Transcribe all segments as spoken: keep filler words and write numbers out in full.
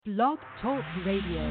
Blog Talk Radio.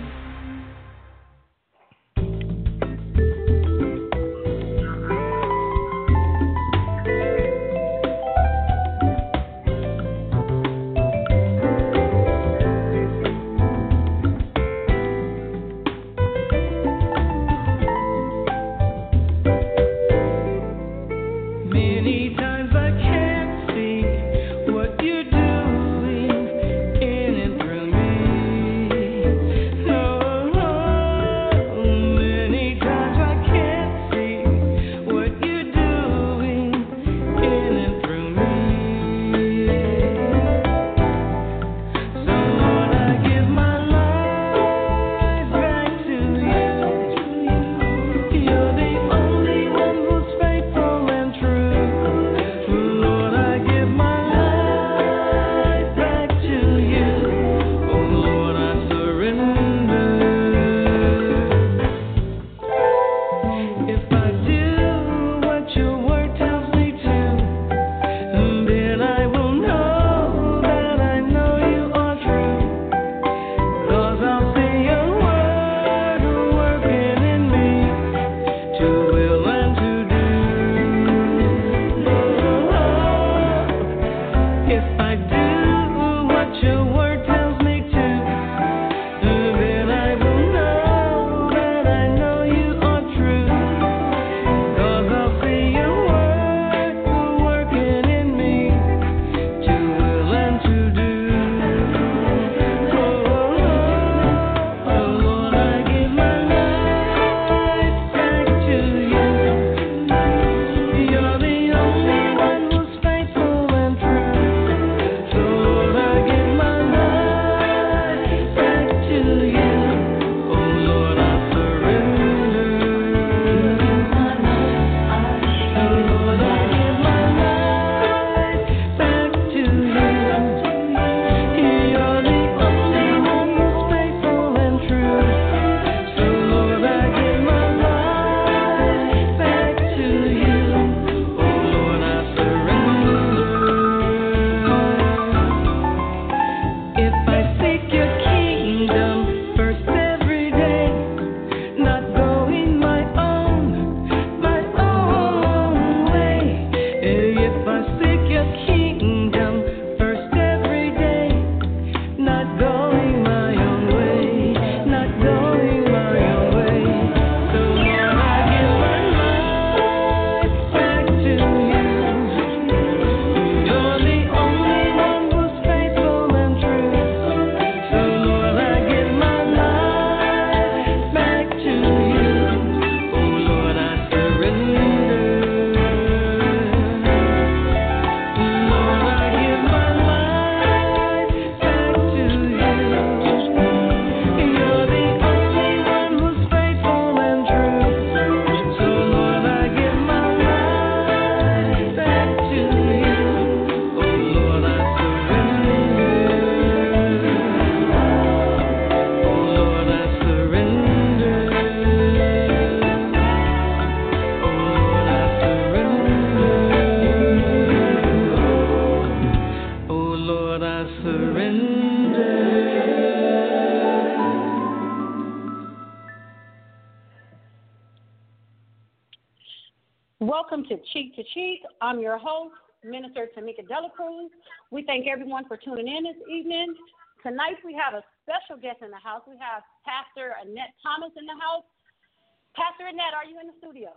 Welcome to Cheek to Cheek. I'm your host, Minister Tamika Delacruz. We thank everyone for tuning in this evening. Tonight we have a special guest in the house. We have Pastor Annette Thomas in the house. Pastor Annette, are you in the studio?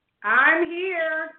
I'm here.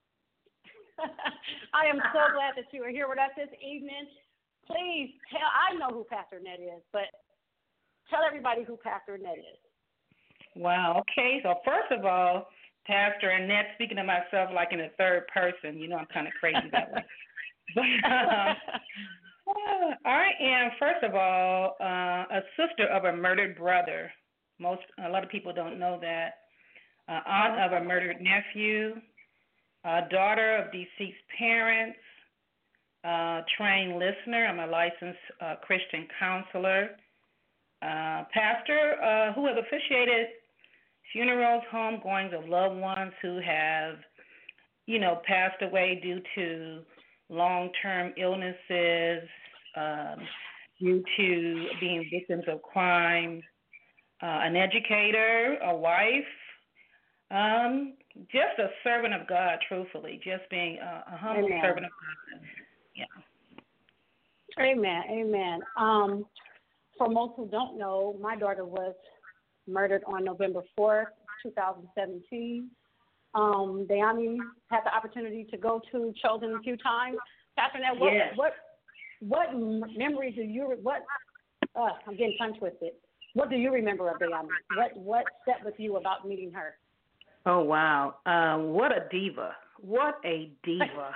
I am so glad that you are here with us this evening. Please tell, I know who Pastor Annette is, but tell everybody who Pastor Annette is. Wow, okay. So first of all, Pastor Annette, speaking of myself like in the third person, you know I'm kind of crazy that way. But um, I am, first of all, uh, a sister of a murdered brother. Most, a lot of people don't know that. Uh, aunt of a murdered nephew, uh, daughter of deceased parents, uh, trained listener. I'm a licensed uh, Christian counselor, uh, pastor uh, who have officiated funerals, homegoings of loved ones who have, you know, passed away due to long-term illnesses, um, due to being victims of crime, uh, an educator, a wife, um, just a servant of God, truthfully, just being a, a humble Amen. servant of God. Yeah. Amen. Amen. Um, for most who don't know, my daughter was murdered on November fourth, twenty seventeen. Um, Dayami had the opportunity to go to Chosen a few times. Pastor Nat, what, Yes. what, what memories do you, what, uh, I'm getting tongue twisted. What do you remember of Dayami? What, what set with you about meeting her? Oh, wow. Um, what a diva. What a diva.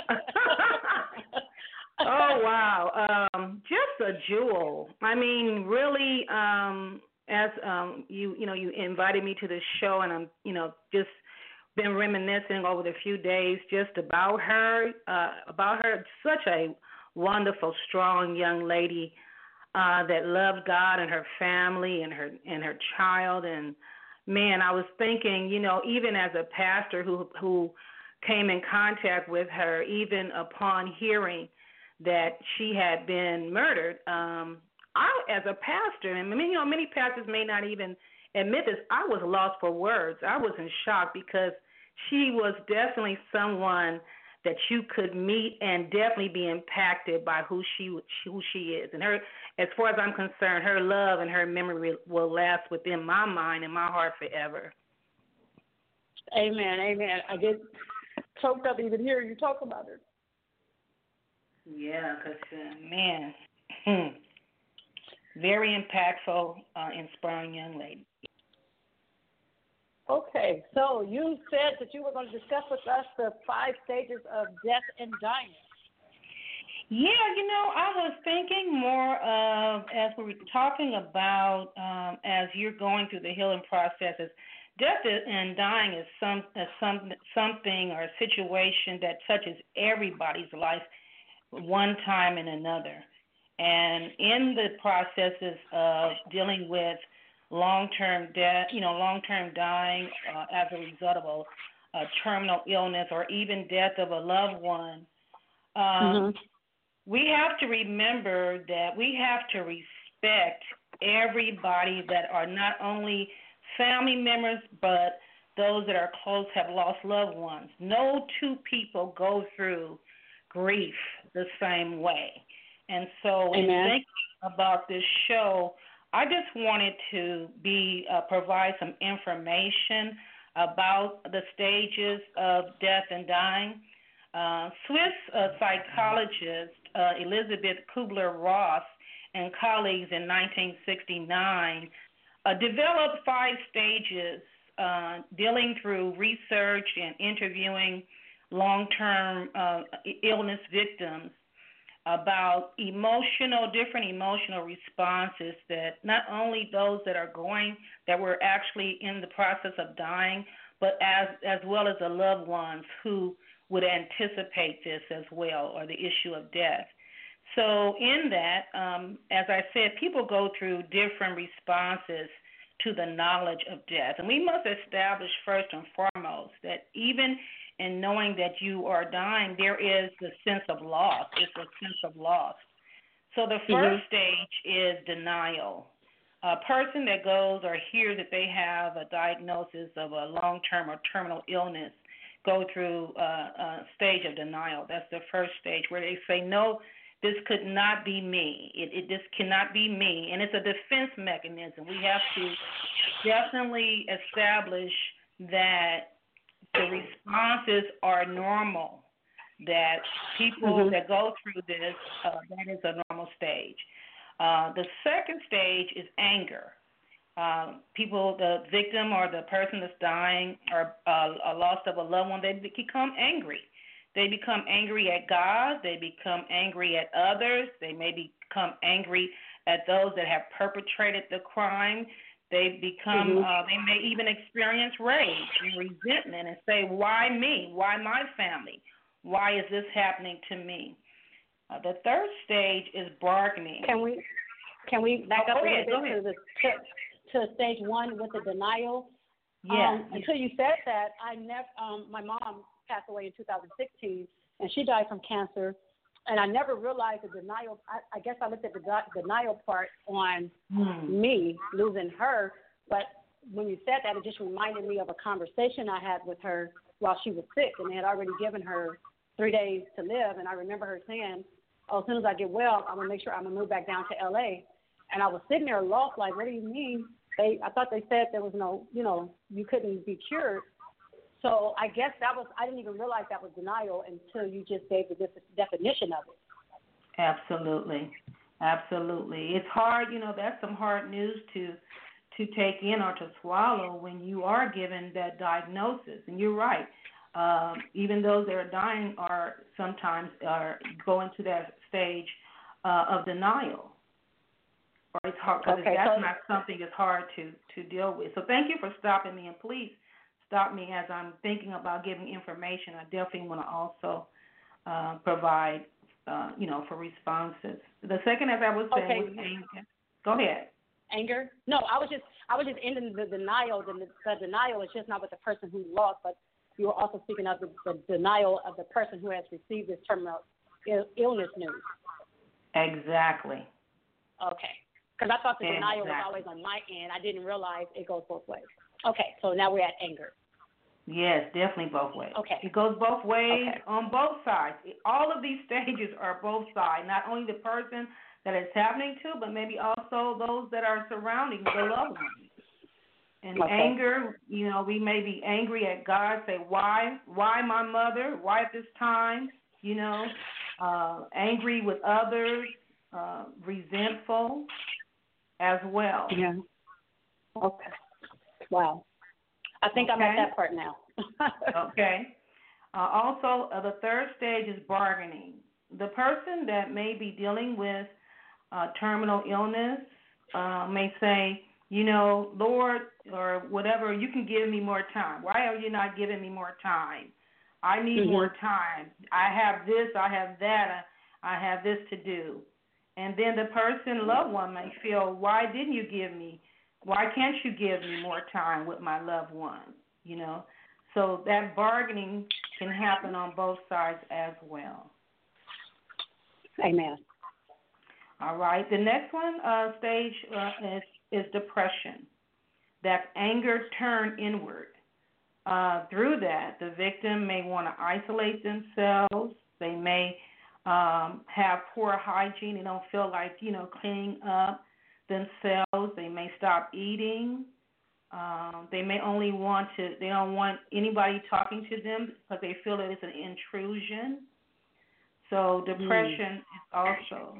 Oh, wow. Um, just a jewel. I mean, really, um, as um, you, you know, you invited me to this show, and I'm, you know, just been reminiscing over the few days just about her, uh, about her, such a wonderful, strong young lady uh, that loved God and her family and her and her child. And man, I was thinking, you know, even as a pastor who who came in contact with her, even upon hearing that she had been murdered, um, I, as a pastor, and many, you know, many pastors may not even admit this, I was lost for words. I was in shock because she was definitely someone that you could meet and definitely be impacted by who she who she is. And her, as far as I'm concerned, her love and her memory will last within my mind and my heart forever. Amen. Amen. I get choked up even hearing you talk about her. Yeah, because, uh, man, very impactful, uh, inspiring young lady. Okay, so you said that you were going to discuss with us the five stages of death and dying. Yeah, you know, I was thinking more of, as we were talking about, um, as you're going through the healing processes, death and dying is some, is some something or a situation that touches everybody's life one time and another. And in the processes of dealing with long-term death, you know, long-term dying uh, as a result of a, a terminal illness or even death of a loved one, um, mm-hmm. we have to remember that we have to respect everybody that are not only family members but those that are close, have lost loved ones. No two people go through grief the same way. And so Amen. In thinking about this show, I just wanted to be uh, provide some information about the stages of death and dying. Uh, Swiss uh, psychologist uh, Elizabeth Kubler-Ross and colleagues in nineteen sixty-nine uh, developed five stages uh, dealing through research and interviewing long-term uh, illness victims about emotional, different emotional responses that not only those that are going, that were actually in the process of dying, but as as well as the loved ones who would anticipate this as well, or the issue of death. So in that, um, as I said, people go through different responses to the knowledge of death. And we must establish first and foremost that even in knowing that you are dying, there is the sense of loss. It's a sense of loss. So the first mm-hmm. stage is denial. A person that goes or hears that they have a diagnosis of a long-term or terminal illness go through a, a stage of denial. That's the first stage where they say, no, this could not be me. It, it This cannot be me. And it's a defense mechanism. We have to definitely establish that the responses are normal, that people mm-hmm. that go through this, uh, that is a normal stage. Uh, the second stage is anger. Um, people, the victim or the person that's dying or uh, a loss of a loved one, they become angry. They become angry at God. They become angry at others. They may become angry at those that have perpetrated the crime. They become, mm-hmm. uh, they may even experience rage and resentment and say, why me? Why my family? Why is this happening to me? Uh, the third stage is bargaining. Can we can we back oh, up a ahead, little bit to, the, to, to stage one with the denial? Yeah. Um, until you said that, I never. Um, my mom passed away in two thousand sixteen, and she died from cancer. and I never realized the denial. I, I guess I looked at the de- denial part on mm. me losing her, but when you said that, it just reminded me of a conversation I had with her while she was sick, and they had already given her three days to live. And I remember her saying, "Oh, as soon as I get well, I'm gonna make sure I'm gonna move back down to L A" And I was sitting there lost, like, "What do you mean?" They, I thought they said there was no, you know, you couldn't be cured. So I guess that was, I didn't even realize that was denial until you just gave the definition of it. Absolutely. Absolutely. It's hard, you know, that's some hard news to to take in or to swallow when you are given that diagnosis. And you're right. Um, even those that are dying are sometimes are going to that stage uh, of denial. Or it's hard because okay, that's so, not something that's hard to, to deal with. So thank you for stopping me, and please stop me as I'm thinking about giving information. I definitely want to also uh, provide, uh, you know, for responses. The second, as I was saying, okay. was anger. Go ahead. Anger? No, I was just, I was just ending the denial. The, the denial is just not with the person who lost, but you were also speaking of the, the denial of the person who has received this terminal Ill, illness news. Exactly. Okay. Because I thought the exactly. denial was always on my end. I didn't realize it goes both ways. Okay, so now we're at anger. Yes, definitely both ways. Okay. It goes both ways okay. on both sides. All of these stages are both sides, not only the person that it's happening to, but maybe also those that are surrounding the loved ones. And okay. anger, you know, we may be angry at God, say, why? Why my mother? Why at this time? You know, uh, angry with others, uh, resentful as well. Yeah. Okay. Wow. I think okay. I'm at that part now. okay. Uh, also, uh, the third stage is bargaining. The person that may be dealing with uh, terminal illness uh, may say, you know, Lord, or whatever, you can give me more time. Why are you not giving me more time? I need mm-hmm. more time. I have this, I have that, I have this to do. And then the person, loved one, may feel, why didn't you give me? Why can't you give me more time with my loved one? You know, so that bargaining can happen on both sides as well. Amen. All right. The next one uh, stage uh, is, is depression. That's anger turned inward. Uh, through that, the victim may want to isolate themselves. They may um, have poor hygiene. They don't feel like, you know, cleaning up themselves. They may stop eating. Um, they may only want to, they don't want anybody talking to them because they feel that it's an intrusion. So depression mm. is also.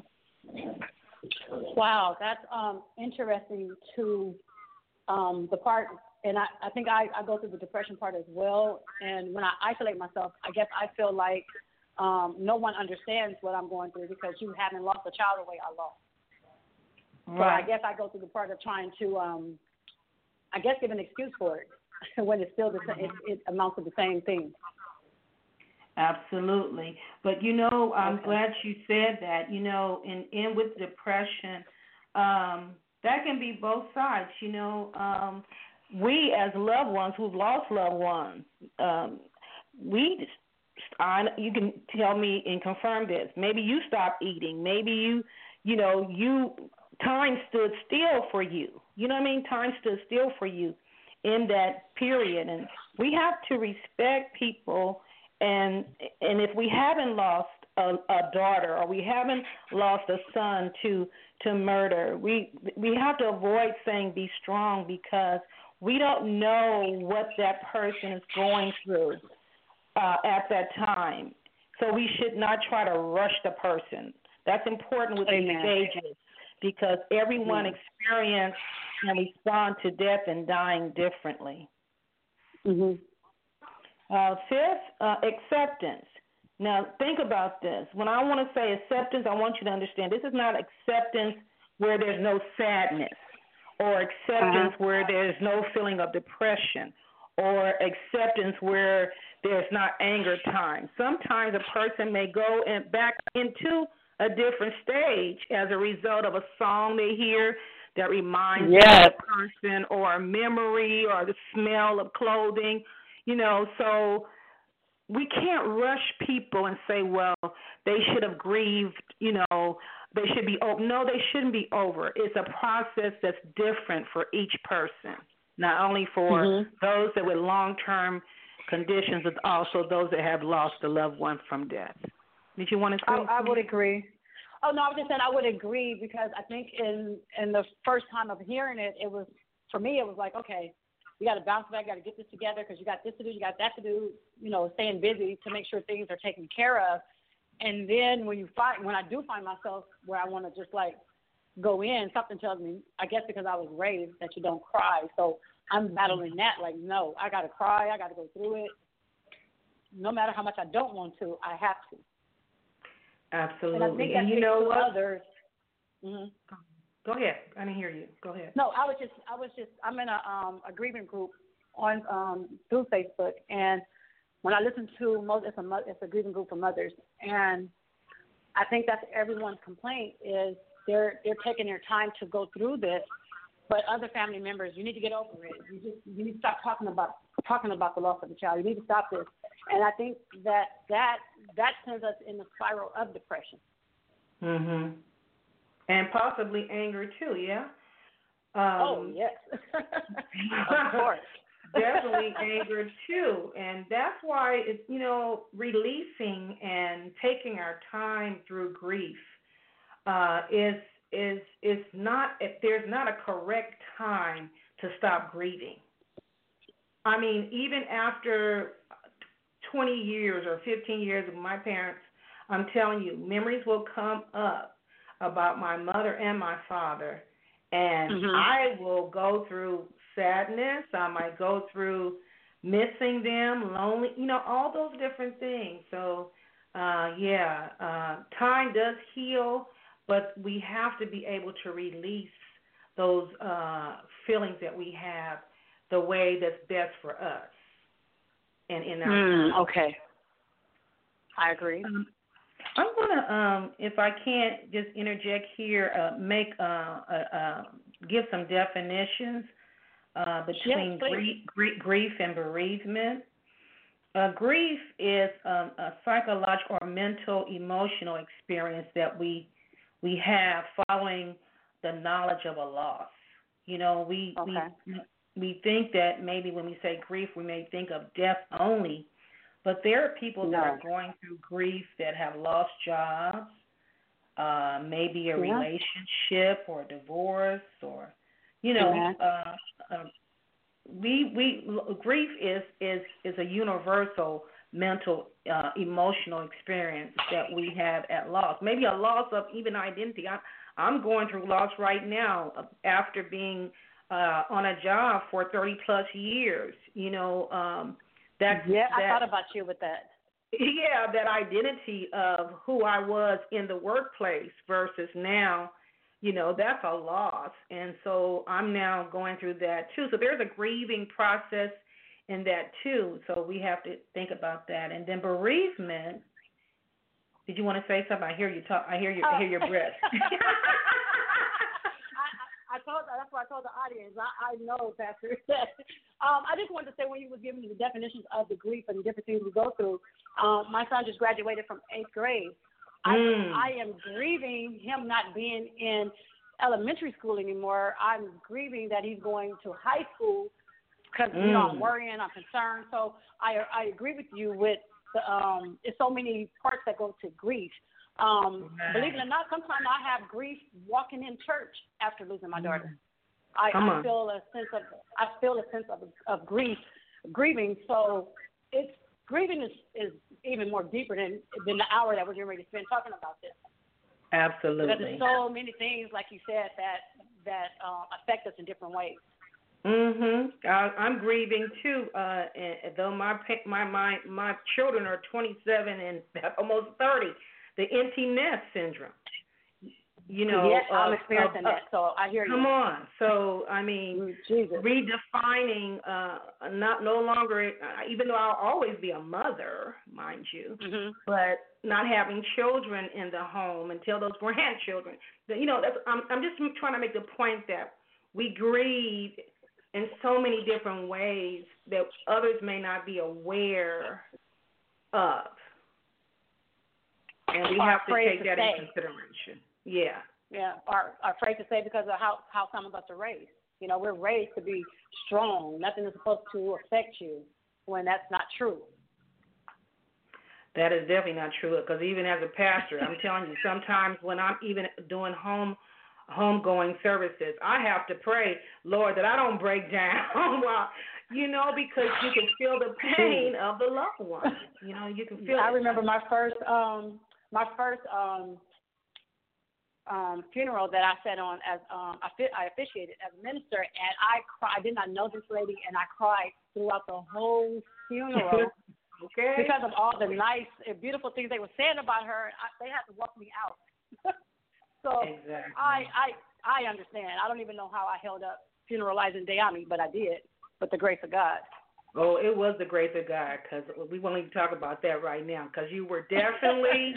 Wow, that's um, interesting to um, the part, and I, I think I, I go through the depression part as well. And when I isolate myself, I guess I feel like um, no one understands what I'm going through because you haven't lost a child the way I lost. Right. So I guess I go through the part of trying to, um, I guess, give an excuse for it when it's still the it, it amounts to the same thing. Absolutely. But, you know, I'm okay. glad you said that, you know, in, in with depression, um, that can be both sides, you know. Um, we as loved ones who've lost loved ones, um, we, I, you can tell me and confirm this. Maybe you stopped eating. Maybe you, you know, you, time stood still for you. You know what I mean? Time stood still for you in that period. And we have to respect people. And and if we haven't lost a, a daughter or we haven't lost a son to to murder, we we have to avoid saying be strong because we don't know what that person is going through uh, at that time. So we should not try to rush the person. That's important with Amen. these stages because everyone Amen. experience and respond to death and dying differently. Mm-hmm. Uh, fifth, uh, acceptance. Now, think about this. When I want to say acceptance, I want you to understand this is not acceptance where there's no sadness or acceptance uh-huh. where there's no feeling of depression or acceptance where there's not anger time. Sometimes a person may go in, back into a different stage as a result of a song they hear that reminds yes. them of a person or a memory or the smell of clothing. You know, so we can't rush people and say, well, they should have grieved, you know, they should be over. No, they shouldn't be over. It's a process that's different for each person, not only for mm-hmm. those that with long-term conditions, but also those that have lost a loved one from death. Did you want to say? I, I would agree. Oh, no, I was just saying I would agree because I think in, in the first time of hearing it, it was, for me, it was like, okay, you got to bounce back, got to get this together because you got this to do, you got that to do, you know, staying busy to make sure things are taken care of. And then when you find, when I do find myself where I want to just like go in, something tells me, I guess because I was raised that you don't cry. So I'm battling that. Like, no, I got to cry. I got to go through it. No matter how much I don't want to, I have to. Absolutely. And I think and you know what? Others. Mm-hmm. Go ahead. I didn't hear you. Go ahead. No, I was just, I was just, I'm in a um a grieving group on um through Facebook, and when I listen to most, it's a it's a grieving group for mothers, and I think that's everyone's complaint is they're they're taking their time to go through this, but other family members, you need to get over it. You just you need to stop talking about talking about the loss of the child. You need to stop this, and I think that that that sends us in the spiral of depression. Mhm. And possibly anger too, yeah. Um, oh yes, of course. Definitely anger too, and that's why it's, you know, releasing and taking our time through grief uh, is is is not if there's not a correct time to stop grieving. I mean, even after twenty years or fifteen years of my parents, I'm telling you, memories will come up about my mother and my father, and mm-hmm. I will go through sadness. I might go through missing them, lonely, you know, all those different things. So, uh, yeah, uh, time does heal, but we have to be able to release those uh, feelings that we have the way that's best for us and in our mm, okay. I agree. Um, I'm going to, um, if I can't just interject here, uh, make uh, uh, uh, give some definitions uh, between yes, grief, grief, grief and bereavement. Uh, grief is um, a psychological or mental, emotional experience that we we have following the knowledge of a loss. You know, we okay. we we think that maybe when we say grief, we may think of death only. But there are people no. that are going through grief that have lost jobs, uh, maybe a yeah. relationship or a divorce, or you know, yeah. uh, uh, we we grief is is is a universal mental, uh, emotional experience that we have at loss. Maybe a loss of even identity. I'm I'm going through loss right now after being uh, on a job for thirty plus years. You know. Um, That, yeah, I that, thought about you with that. Yeah, that identity of who I was in the workplace versus now, you know, that's a loss. And so I'm now going through that too. So there's a grieving process in that too. So we have to think about that. And then bereavement. Did you want to say something? I hear you talk. I hear you. I hear your breath. I told that's what I told the audience. I, I know, Pastor. um, I just wanted to say when you were giving me the definitions of the grief and the different things we go through. Um, my son just graduated from eighth grade. I mm. I am grieving him not being in elementary school anymore. I'm grieving that he's going to high school because mm. you know I'm worrying, I'm concerned. So I I agree with you with the um. It's so many parts that go to grief. Um, believe it or not, sometimes I have grief walking in church after losing my daughter. I, I feel a sense of I feel a sense of of grief, grieving. So it's grieving is, is even more deeper than than the hour that we're getting ready to spend talking about this. Absolutely. Because there's so many things, like you said, that that uh, affect us in different ways. Mhm. I, I'm grieving too. Uh, and though my my my my children are twenty-seven and almost thirty. The empty nest syndrome. You know, yes, I'm uh, experiencing uh, that. So I hear come you. Come on. So I mean, Jesus. redefining, uh, not no longer. Uh, even though I'll always be a mother, mind you, mm-hmm. but not having children in the home until those grandchildren. You know, that's, I'm I'm just trying to make the point that we grieve in so many different ways that others may not be aware of. And we Or have to afraid take to that say. into consideration. Yeah. Yeah, are, are afraid to say because of how, how some of us are raised. You know, we're raised to be strong. Nothing is supposed to affect you when that's not true. That is definitely not true, because even as a pastor, I'm telling you, sometimes when I'm even doing home homegoing services, I have to pray, Lord, that I don't break down while, you know, because you can feel the pain of the loved one. You know, you can feel I it. remember my first um my first um um funeral that I sat on as um I fit I officiated as a minister, and I cried. I did not know this lady, and I cried throughout the whole funeral. Okay. Because of all the nice and beautiful things they were saying about her, I, they had to walk me out. So exactly. I, I I understand. I don't even know how I held up funeralizing Dayami, but I did, with the grace of God. Oh, it was the grace of God, because we won't even talk about that right now, because you were definitely,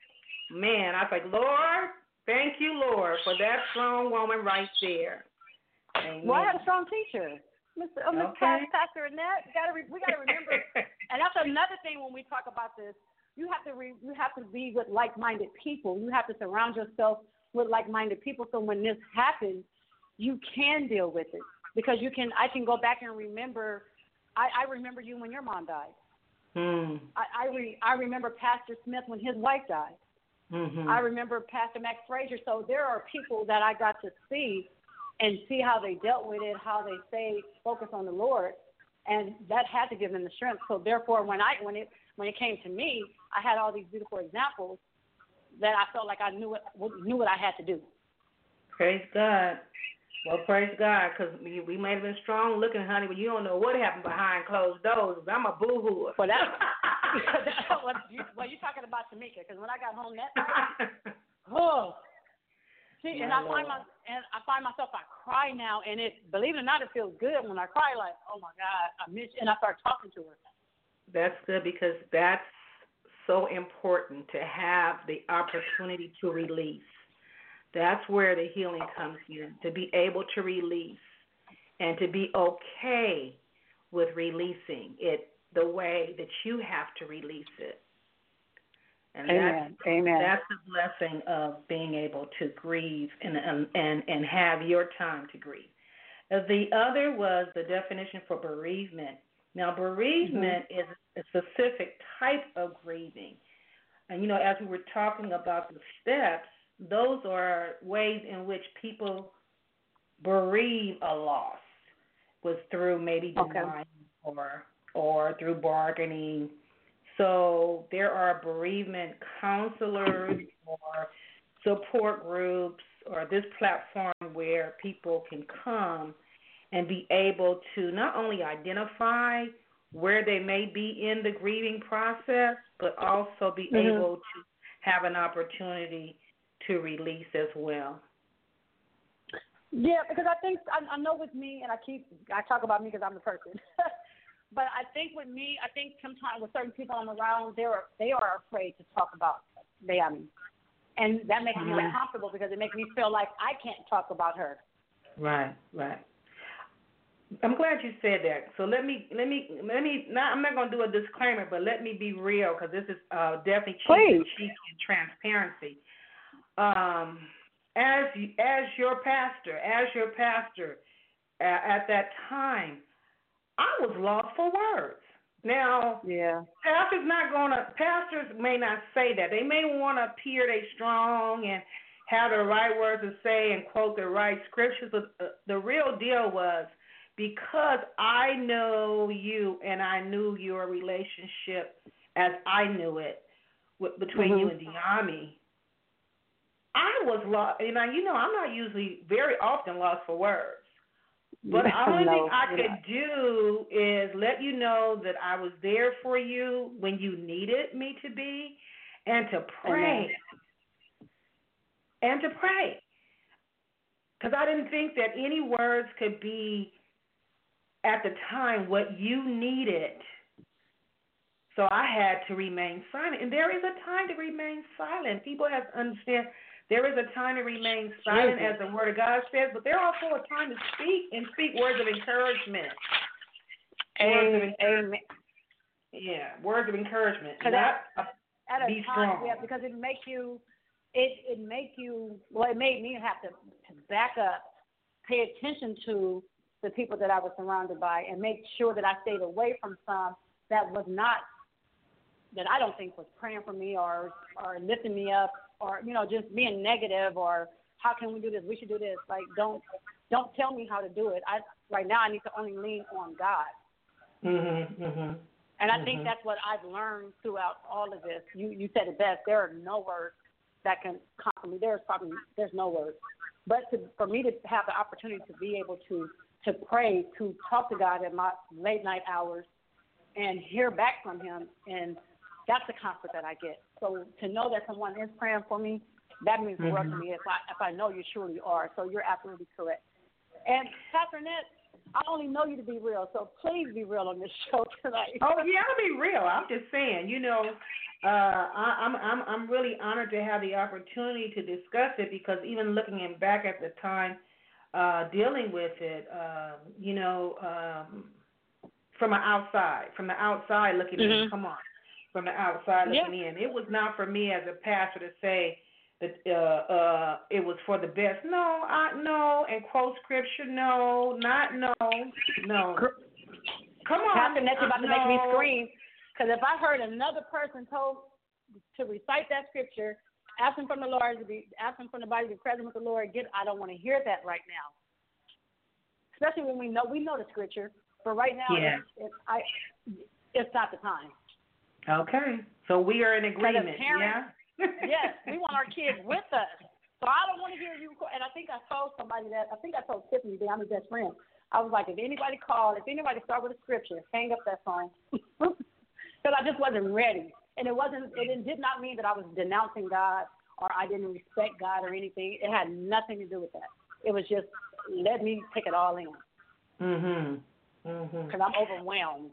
man, I was like, Lord, thank you, Lord, for that strong woman right there. Amen. Well, I had a strong teacher. Mister Uh, Miss Okay. Pastor Annette, we gotta re, we gotta remember, and that's another thing when we talk about this. You have to re, you have to be with like-minded people. You have to surround yourself with like-minded people, so when this happens, you can deal with it, because you can. I can go back and remember. I, I remember you when your mom died. Hmm. I I, re, I remember Pastor Smith when his wife died. Mm-hmm. I remember Pastor Max Frazier. So there are people that I got to see and see how they dealt with it, how they stayed focused on the Lord, and that had to give them the strength. So therefore, when I when it when it came to me, I had all these beautiful examples that I felt like I knew it knew what I had to do. Praise God. Well, praise God, because we, we may have been strong looking, honey, but you don't know what happened behind closed doors. I'm a boo-hoo. Well, that, well, you, well, you're talking about Tamika, because when I got home that night, oh. See, and I find my and I find myself I cry now, and it believe it or not, it feels good when I cry. Like, oh my God, I miss, and I start talking to her. That's good, because that's so important, to have the opportunity to release. That's where the healing comes in, to be able to release and to be okay with releasing it the way that you have to release it. And Amen. that's, Amen. that's the blessing of being able to grieve and, and, and have your time to grieve. The other was the definition for bereavement. Now, bereavement mm-hmm. is a specific type of grieving. And, you know, as we were talking about the steps, those are ways in which people bereave a loss, was through maybe denying okay. or or through bargaining. So there are bereavement counselors or support groups, or this platform where people can come and be able to not only identify where they may be in the grieving process, but also be mm-hmm. able to have an opportunity to release as well. Yeah, because I think, I, I know with me, and I keep, I talk about me because I'm the person, but I think with me, I think sometimes with certain people I'm around, they are, they are afraid to talk about them. And that makes mm-hmm. me uncomfortable, because it makes me feel like I can't talk about her. Right, right. I'm glad you said that. So let me, let me, let me. Not, I'm not going to do a disclaimer, but let me be real, because this is uh, definitely cheek and transparency. Um, as as your pastor, as your pastor, uh, at that time, I was lost for words. Now, yeah, pastors not gonna. Pastors may not say that. They may want to appear they strong and have the right words to say and quote the right scriptures. But uh, the real deal was, because I know you and I knew your relationship as I knew it with, between mm-hmm. you and Dayami, I was lost. You know, you know, I'm not usually very often lost for words. But the only no, thing I could not. do is let you know that I was there for you when you needed me to be, and to pray. Amen. And to pray. Because I didn't think that any words could be, at the time, what you needed. So I had to remain silent. And there is a time to remain silent. People have to understand there is a time to remain silent, as the Word of God says, but there also a time to speak and speak words of encouragement. Amen. Words of encouragement. Yeah, words of encouragement. Not at, at a be time, strong. yeah, because it makes you, it it make you. Well, it made me have to, to back up, pay attention to the people that I was surrounded by, and make sure that I stayed away from some that was not, that I don't think was praying for me or or lifting me up, or you know just being negative, or how can we do this? We should do this. Like don't don't tell me how to do it. I right now I need to only lean on God. Mhm. Mhm. And I mm-hmm. think that's what I've learned throughout all of this. You you said it best. There are no words that can comfort me. There's probably there's no words. But to, for me to have the opportunity to be able to to pray, to talk to God in my late night hours, and hear back from Him, and that's the comfort that I get. So to know that someone is praying for me, that means the world to me. If I if I know you surely are. So you're absolutely correct. And Pastor Nett, I only know you to be real, so please be real on this show tonight. Oh yeah, I'll be real. I'm just saying, you know, uh, I, I'm I'm I'm really honored to have the opportunity to discuss it, because even looking in back at the time, uh, dealing with it, uh, you know, um, from the outside, from the outside looking mm-hmm. in. Come on, from the outside looking yeah. in. It was not for me as a pastor to say that uh, uh, it was for the best. No, I no, and quote scripture. No, not no, no. Come on, Pastor Nett's about uh, to no. make me scream, because if I heard another person told to recite that scripture, asking from the Lord to be, asking from the body to be present with the Lord, get, I don't want to hear that right now. Especially when we know we know the scripture, but right now, yeah. it's, it's, I, it's not the time. Okay, so we are in agreement. Parents, yeah. Yes, we want our kids with us. So I don't want to hear you. And I think I told somebody that. I think I told Tiffany that I'm his best friend. I was like, if anybody called, if anybody started with a scripture, hang up that phone, because I just wasn't ready. And it wasn't. It did not mean that I was denouncing God or I didn't respect God or anything. It had nothing to do with that. It was just let me take it all in. Mhm. Mhm. Because I'm overwhelmed.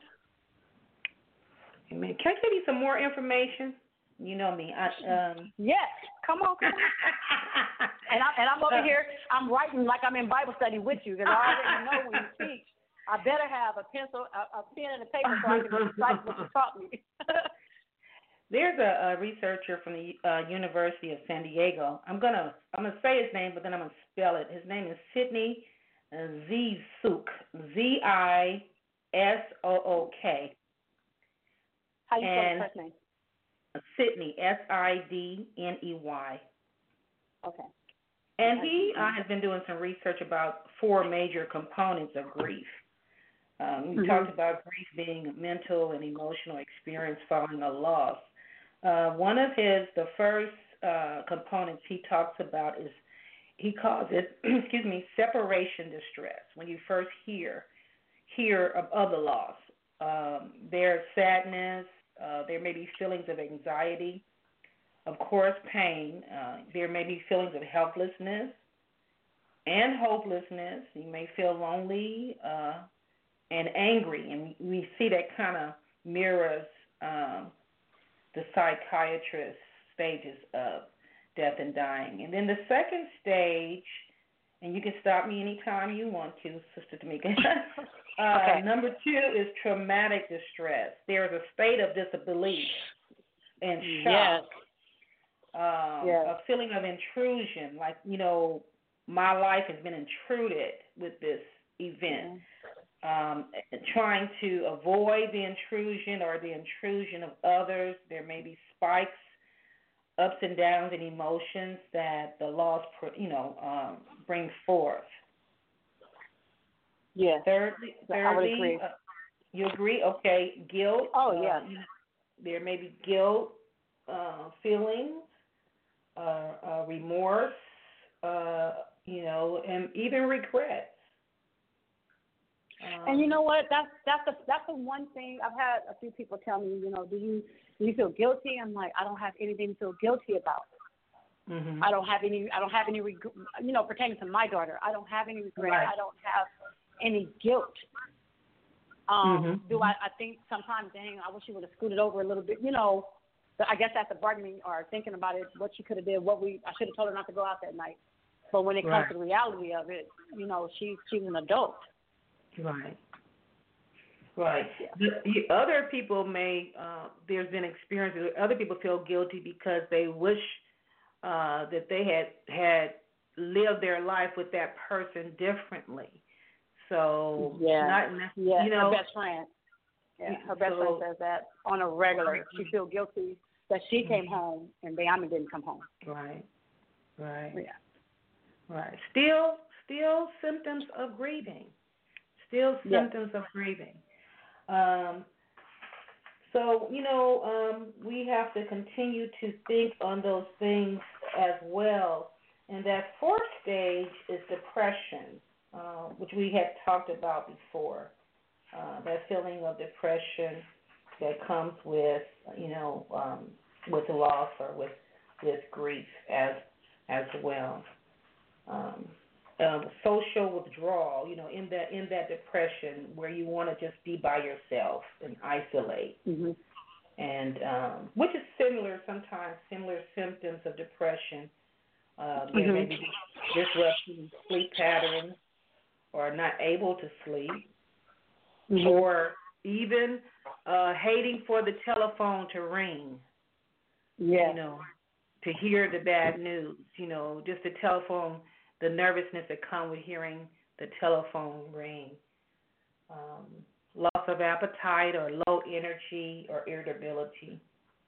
Amen. Can I give you some more information? You know me. I, um... Yes. Come on, come on. and, I, and I'm over here, I'm writing like I'm in Bible study with you, because I already know when you teach, I better have a pencil, a, a pen and a paper so I can recite what you taught me. There's a, a researcher from the uh, University of San Diego. I'm gonna I'm gonna say his name, but then I'm gonna spell it. His name is Sidney Zizuk. Z I S O O K. How do you spell his first name? Sidney, S I D N E Y. Okay. And he uh, has been doing some research about four major components of grief. Um, we mm-hmm. talked about grief being a mental and emotional experience following a loss. Uh, one of his, the first uh, components he talks about is, he calls it, excuse me, separation distress. When you first hear, hear of, of the loss, um, there's sadness, uh, there may be feelings of anxiety, of course, pain. Uh, there may be feelings of helplessness and hopelessness. You may feel lonely uh, and angry, and we see that kind of mirrors um, the psychiatrist's stages of death and dying. And then the second stage, and you can stop me anytime you want to, Sister Tamika. uh, okay. Number two is traumatic distress. There is a state of disbelief and shock. Yes. Um, yes. A feeling of intrusion, like, you know, my life has been intruded with this event. Mm-hmm. Um, trying to avoid the intrusion or the intrusion of others. There may be spikes, ups and downs in emotions that the loss, you know, um, brings forth. Yes. Thirdly, thirdly I would agree. Uh, you agree? Okay. Guilt. Oh, yes. Uh, there may be guilt, uh, feelings, uh, uh, remorse, uh, you know, and even regret. Um, and you know what? That's that's the that's the one thing I've had a few people tell me. You know, do you do you feel guilty? I'm like, I don't have anything to feel guilty about. Mm-hmm. I don't have any. I don't have any. Reg- you know, pertaining to my daughter, I don't have any regret. Right. I don't have any guilt. Um, mm-hmm. Do I? I think sometimes, dang, I wish you would have scooted over a little bit. You know, I guess that's a bargaining or thinking about it. What she could have did. What we I should have told her not to go out that night. But when it comes Right. to the reality of it, you know, she she's an adult. Right. Right. Yeah. The, the other people may, uh, there's been experiences, other people feel guilty because they wish uh, that they had had lived their life with that person differently. So, yeah, not, nec- yeah. you know. Her best friend. Yeah, her best so, friend says that on a regular. She feels guilty that she came mm-hmm. home and Diamond didn't come home. Right. Right. Yeah. Right. Still, still symptoms of grieving. Still Yes. symptoms of grieving. Um, so, you know, um, we have to continue to think on those things as well. And that fourth stage is depression, uh, which we had talked about before. Uh, that feeling of depression that comes with, you know, um, with loss or with with grief as as well. Um, um, social withdrawal, you know, in that in that depression where you want to just be by yourself and isolate, mm-hmm. and um, which is similar sometimes similar symptoms of depression. Uh, there mm-hmm. may be disrupting sleep patterns, or not able to sleep, mm-hmm. or even uh, hating for the telephone to ring. Yeah. You know, to hear the bad news. You know, just the telephone. The nervousness that comes with hearing the telephone ring, um, loss of appetite or low energy or irritability.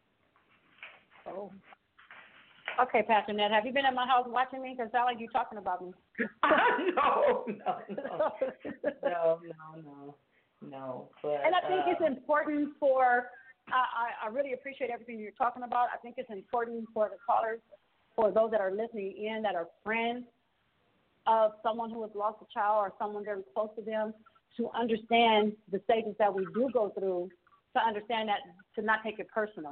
Oh. Okay, Pastor Ned, have you been at my house watching me? Because it sounds like you're talking about me. no, no, no, no, no, no, no. But, and I think uh, it's important for, I, I really appreciate everything you're talking about. I think it's important for the callers, for those that are listening in that are friends of someone who has lost a child or someone very close to them, to understand the stages that we do go through, to understand that, to not take it personal.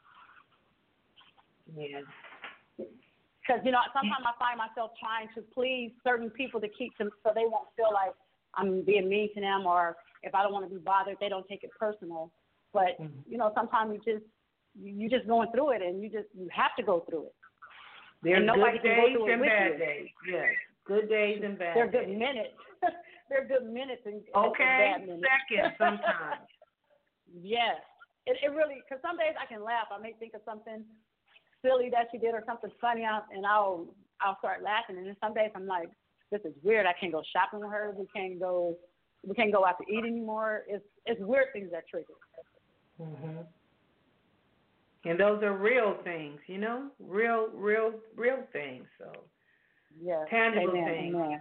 Yeah. Because, you know, sometimes I find myself trying to please certain people to keep them so they won't feel like I'm being mean to them, or if I don't want to be bothered, they don't take it personal. But, mm-hmm. you know, sometimes you just, you're just going through it, and you just, you have to go through it. There's and nobody good can days go through it and with bad you. days, yes. Good days and bad They're days. good minutes. They're good minutes and, okay, and bad minutes. seconds sometimes. Yes. It, it really, because some days I can laugh. I may think of something silly that she did or something funny, and I'll I'll start laughing. And then some days I'm like, this is weird. I can't go shopping with her. We can't go we can't go out to eat anymore. It's it's weird things that trigger. Mhm. And those are real things, you know, real, real, real things. So yeah, tangible amen, things. Amen.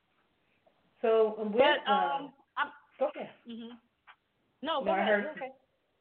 So with but, um, um, I'm, go ahead. Mm-hmm. No, go no, ahead. I heard. Okay.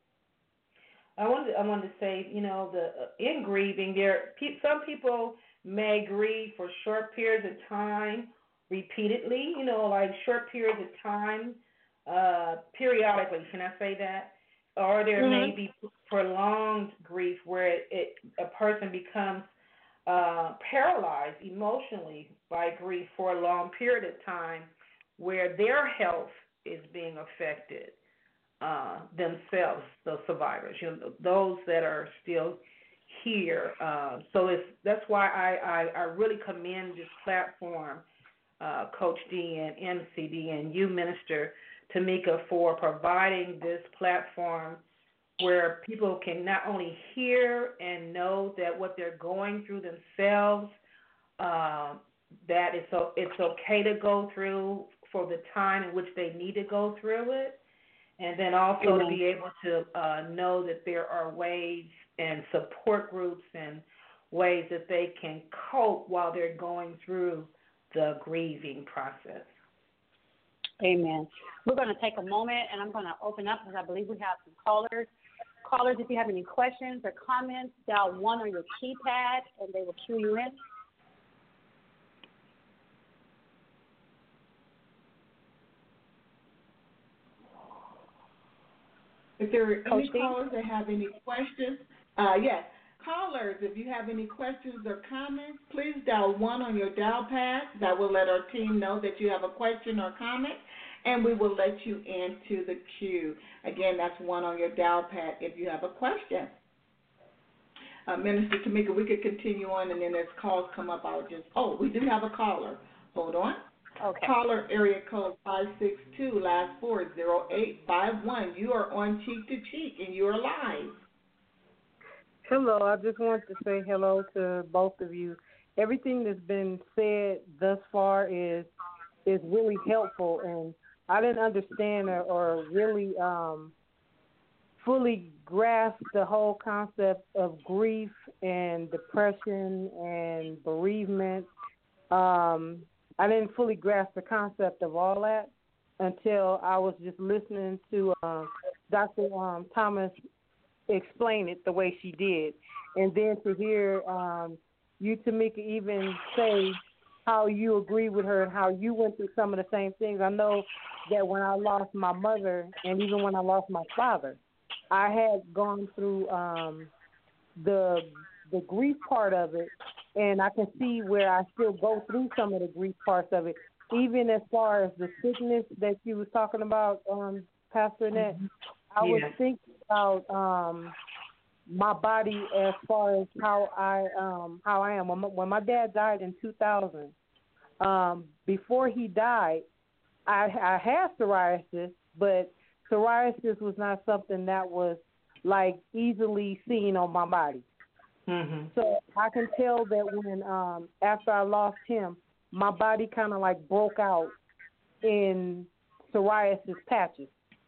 I wanted I wanted to say, you know, the uh, in grieving, there some people may grieve for short periods of time, repeatedly, you know, like short periods of time, uh, periodically. Can I say that? Or there mm-hmm. may be prolonged grief where it, it a person becomes uh, paralyzed emotionally by grief for a long period of time, where their health is being affected. Uh, themselves, the survivors, you know, those that are still here. Uh, so it's that's why I, I, I really commend this platform, uh, Coach D and M C D and you, Minister Tamika, for providing this platform where people can not only hear and know that what they're going through themselves, uh, that it's, it's okay to go through for the time in which they need to go through it. And then also Amen. to be able to uh, know that there are ways and support groups and ways that they can cope while they're going through the grieving process. Amen. We're going to take a moment, and I'm going to open up because I believe we have some callers. Callers, if you have any questions or comments, dial one on your keypad, and they will cue you in. If there are any Coach callers that have any questions, uh, yes, callers, if you have any questions or comments, please dial one on your dial pad. That will let our team know that you have a question or comment, and we will let you into the queue. Again, that's one on your dial pad if you have a question. Uh, Minister Tamika, we could continue on, and then as calls come up, I'll just, oh, we do have a caller. Hold on. Okay. Caller area code five six two, last four, zero eight five one. You are on Cheek to Cheek, and you are live. Hello, I just wanted to say hello to both of you. Everything that's been said thus far is is really helpful, and I didn't understand or, or really um, fully grasp the whole concept of grief and depression and bereavement. Um, I didn't fully grasp the concept of all that until I was just listening to uh, Doctor Um, Thomas explain it the way she did. And then to hear um, you, Tamika, even say how you agree with her and how you went through some of the same things. I know that when I lost my mother and even when I lost my father, I had gone through um, the the grief part of it, and I can see where I still go through some of the grief parts of it, even as far as the sickness that you was talking about, um, Pastor Annette. I was Yeah. thinking about um, my body as far as how I um, how I am. When my, when my dad died in two thousand, um, before he died, I, I had psoriasis, but psoriasis was not something that was like easily seen on my body. Mm-hmm. So I can tell that when um, after I lost him, my body kind of like broke out in psoriasis patches.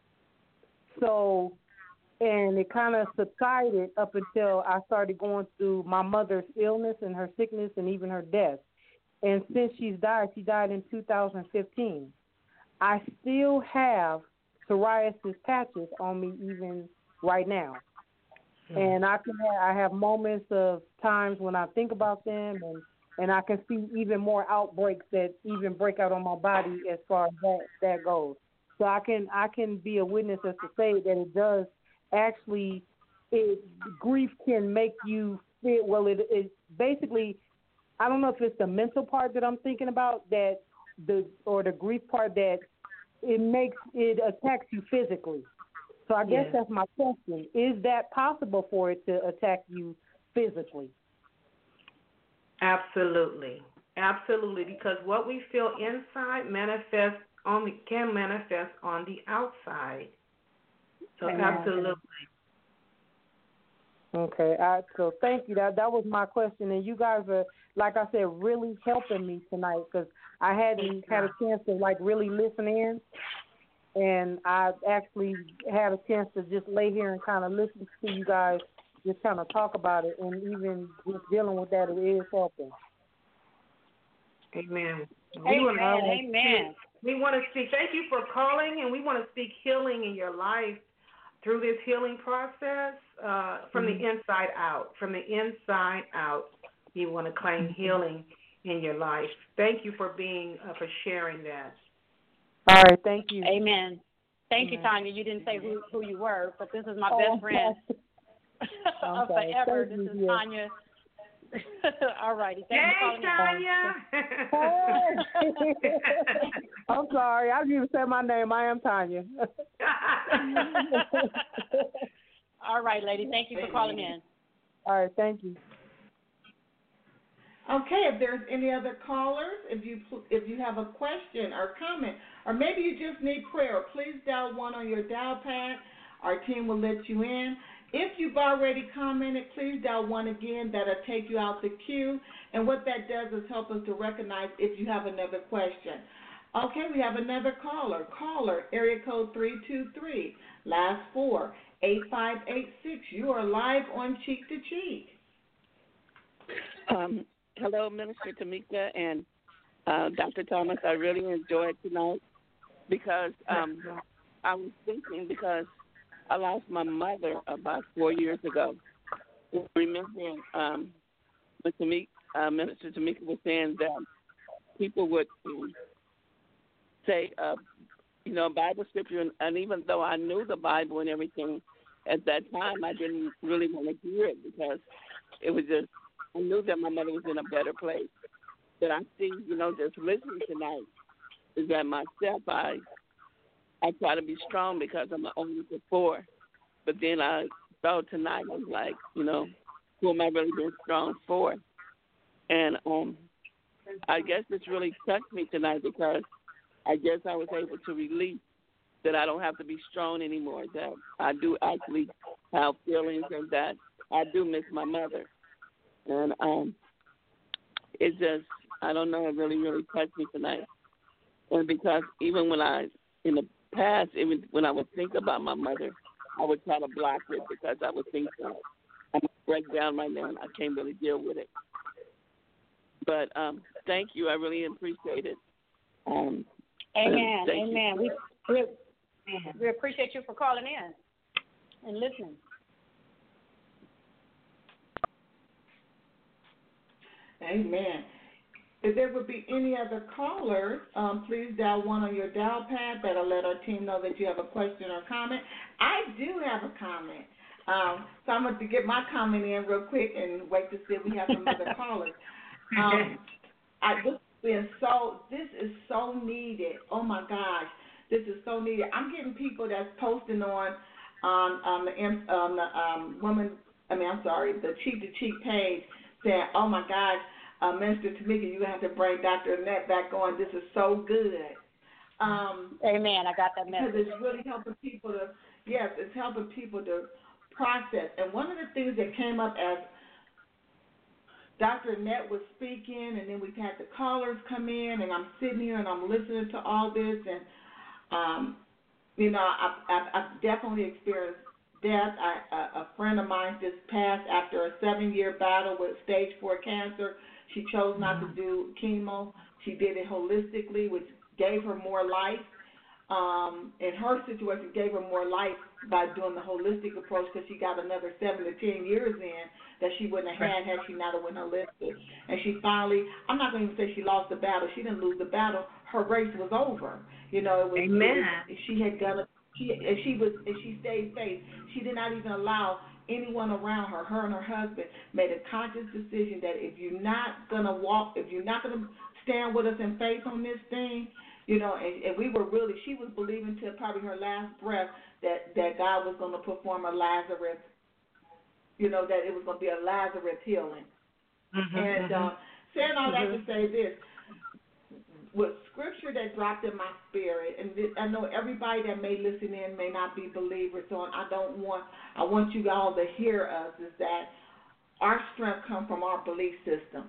So, and it kind of subsided up until I started going through my mother's illness and her sickness and even her death. And since she's died, she died in two thousand fifteen. I still have psoriasis patches on me even right now. And I can have, I have moments of times when I think about them, and, and I can see even more outbreaks that even break out on my body as far as that, that goes. So I can I can be a witness as to say that it does actually, it, grief can make you feel, well, it, it basically, I don't know if it's the mental part that I'm thinking about, that the or the grief part that it makes, it attacks you physically. So I guess Yeah. that's my question. Is that possible for it to attack you physically? Absolutely. Absolutely. Because what we feel inside manifests on the, can manifest on the outside. So Amen. absolutely. Okay. I, so thank you. That that was my question. And you guys are, like I said, really helping me tonight because I hadn't had a chance to, like, really listen in. And I actually had a chance to just lay here and kind of listen to you guys just kind of talk about it, and even just dealing with that, it is helping. Amen. We Amen. want to, Amen. we want to speak. Thank you for calling, and we want to speak healing in your life through this healing process uh, from mm-hmm. the inside out. From the inside out, you want to claim healing in your life. Thank you for being uh, for sharing that. All right, thank you. Amen. Thank Amen. you, Tanya. You didn't say who, who you were, but this is my oh, best friend of okay. forever. Thank this you, is Tanya. All righty. Thank Hey, you for Tanya. Hey. I'm sorry. I didn't even say my name. I am Tanya. All right, lady. Thank you for calling in. All right, thank you. Okay, if there's any other callers, if you if you have a question or comment, or maybe you just need prayer, please dial one on your dial pad. Our team will let you in. If you've already commented, please dial one again. That'll take you out the queue. And what that does is help us to recognize if you have another question. Okay, we have another caller. Caller, area code three two three, last four, eight five eight six. You are live on Cheek to Cheek. Um, hello, Minister Tamika and uh, Doctor Thomas. I really enjoyed tonight because um, I was thinking because I lost my mother about four years ago. Remember, um, when Tamika, uh, Minister Tamika was saying that people would um, say, uh, you know, Bible scripture, and, and even though I knew the Bible and everything, at that time I didn't really want to hear it because it was just, I knew that my mother was in a better place. But I see, you know, just listening tonight is that myself, I I try to be strong because I'm the oldest of four. But then I thought tonight, I was like, you know, who am I really being strong for? And um, I guess it's really touched me tonight because I guess I was able to release that I don't have to be strong anymore, that I do actually have feelings and that I do miss my mother. And um, it just, I don't know, it really, really touched me tonight. And because even when I, in the past, even when I would think about my mother, I would try to block it because I would think that I'm going to break down right now and I can't really deal with it. But um, thank you. I really appreciate it. Um, Amen. thank Amen. You. We, we we appreciate you for calling in and listening. Amen. If there would be any other callers, um, please dial one on your dial pad. That'll let our team know that you have a question or comment. I do have a comment. Um, so I'm going to get my comment in real quick and wait to see if we have some other callers. Um, I, this, been so, this is so needed. Oh, my gosh. This is so needed. I'm getting people that's posting on on, on the, on the um, woman, I mean, I'm sorry, the Cheek to Cheek page saying, oh, my gosh, uh, Minister Tamika, you're going to have to bring Doctor Annette back on. This is so good. Um, Amen. I got that message. Because it's really helping people to, yes, it's helping people to process. And one of the things that came up as Doctor Annette was speaking, and then we've had the callers come in, and I'm sitting here and I'm listening to all this, and, um, you know, I've, I've, I've definitely experienced death. I, a, a friend of mine just passed after a seven-year battle with stage four cancer. She chose not to do chemo. She did it holistically, which gave her more life. Um, in her situation, gave her more life by doing the holistic approach because she got another seven to ten years in that she wouldn't have had had she not have went holistic. And she finally, I'm not going to say she lost the battle. She didn't lose the battle. Her race was over. You know, it was, Amen. It was, she had got a, she, and she was, and she stayed faith. She did not even allow anyone around her, her and her husband, made a conscious decision that if you're not going to walk, if you're not going to stand with us in faith on this thing, you know, and, and we were really, she was believing to probably her last breath that, that God was going to perform a Lazarus, you know, that it was going to be a Lazarus healing. Mm-hmm, and mm-hmm. Uh, saying all that mm-hmm. to say this, with scripture that dropped in my spirit, and this, I know everybody that may listen in may not be believers, so I don't want, I want you all to hear us, is that our strength comes from our belief system.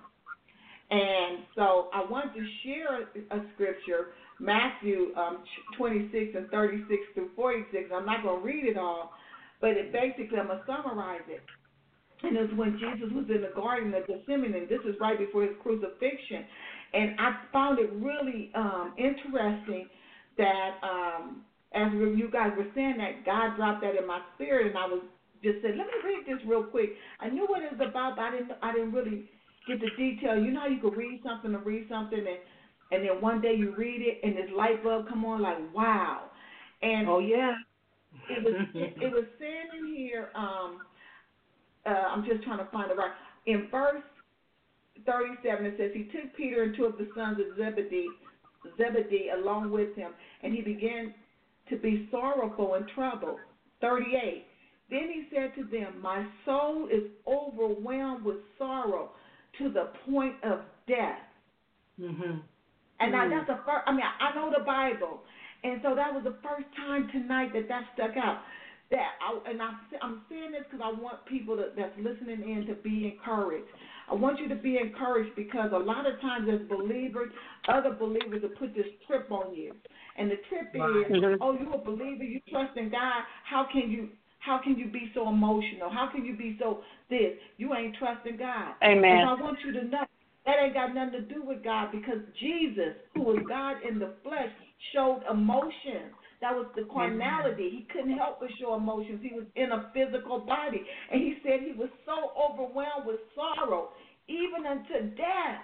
And so I want to share a, a scripture, Matthew um, twenty-six and thirty-six through forty-six. I'm not going to read it all, but it basically, I'm going to summarize it. And it's when Jesus was in the Garden of Gethsemane, and this is right before his crucifixion. And I found it really um, interesting that um, as you guys were saying that, God dropped that in my spirit, and I was just said, let me read this real quick. I knew what it was about, but I didn't, I didn't really get the detail. You know how you could read something and read something, and and then one day you read it, and this light bulb come on, like, wow. And oh, yeah. it was it, it was saying in here, um, uh, I'm just trying to find it right. In verse thirty-seven, it says, he took Peter and two of the sons of Zebedee, Zebedee along with him, and he began to be sorrowful and troubled. thirty-eight, then he said to them, my soul is overwhelmed with sorrow to the point of death. Mm-hmm. And mm-hmm. now that's the first, I mean, I know the Bible, and so that was the first time tonight that that stuck out. That I, and I, I'm saying this because I want people to, that's listening in to be encouraged. I want you to be encouraged because a lot of times as believers, other believers will put this trip on you. And the trip is, mm-hmm. oh, you're a believer, you trust in God, how can you how can you be so emotional? How can you be so this? You ain't trusting God. Amen. And I want you to know that ain't got nothing to do with God because Jesus, who was God in the flesh, showed emotion. That was the carnality. He couldn't help but show emotions. He was in a physical body. And he said he was so overwhelmed with sorrow, even unto death.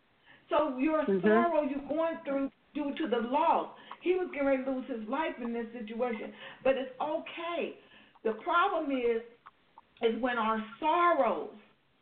So your mm-hmm. sorrow you're going through due to the loss. He was getting ready to lose his life in this situation. But it's okay. The problem is, is when our sorrows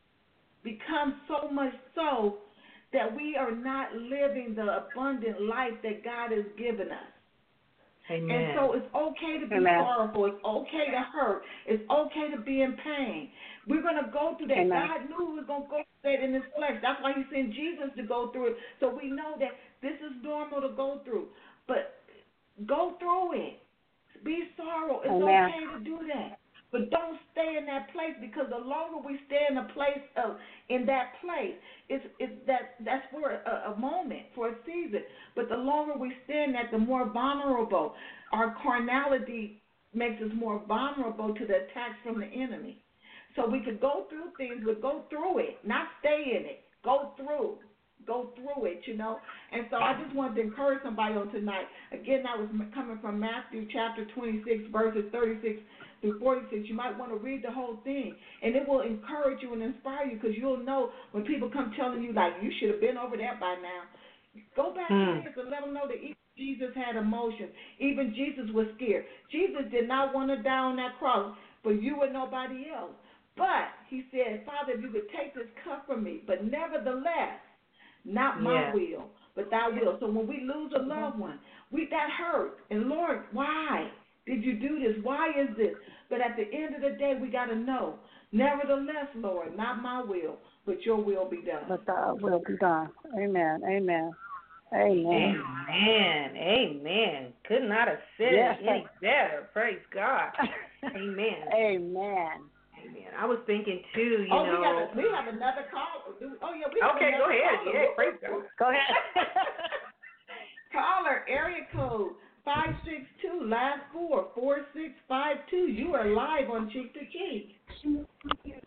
become so much so that we are not living the abundant life that God has given us. Amen. And so it's okay to be Amen. sorrowful. It's okay to hurt. It's okay to be in pain. We're going to go through that. Amen. God knew we were going to go through that in His flesh. That's why He sent Jesus to go through it. So we know that this is normal to go through. But go through it. Be sorrow. It's Amen. okay to do that. But don't stay in that place, because the longer we stay in a place of in that place, it's it's that that's for a, a moment, for a season. But the longer we stay in that, the more vulnerable. Our carnality makes us more vulnerable to the attacks from the enemy. So we could go through things, but go through it, not stay in it. Go through. Go through it, you know. And so I just wanted to encourage somebody on tonight. Again, I was coming from Matthew chapter twenty-six, verses thirty-six through forty-six. You might want to read the whole thing, and it will encourage you and inspire you, because you'll know when people come telling you, like, you should have been over that by now. Go back Mm. to this and let them know that even Jesus had emotions. Even Jesus was scared. Jesus did not want to die on that cross for you and nobody else. But he said, Father, if you could take this cup from me, but nevertheless, not my Yeah. will, but thy will. So when we lose a loved one, we that hurt. And Lord, why did you do this? Why is this? But at the end of the day, we got to know, nevertheless, Lord, not my will, but your will be done. But thy will be done. Amen. Amen. Amen. Amen. Amen. Could not have said Yes. it any better. Praise God. Amen. Amen. Amen. I was thinking too, you oh, know. we, got a, we have another call. Oh, yeah, we have Okay, another go ahead. caller. Yeah, praise God. Go ahead. Caller, area code five six two, last four, four six five two. You are live on Cheek to Cheek.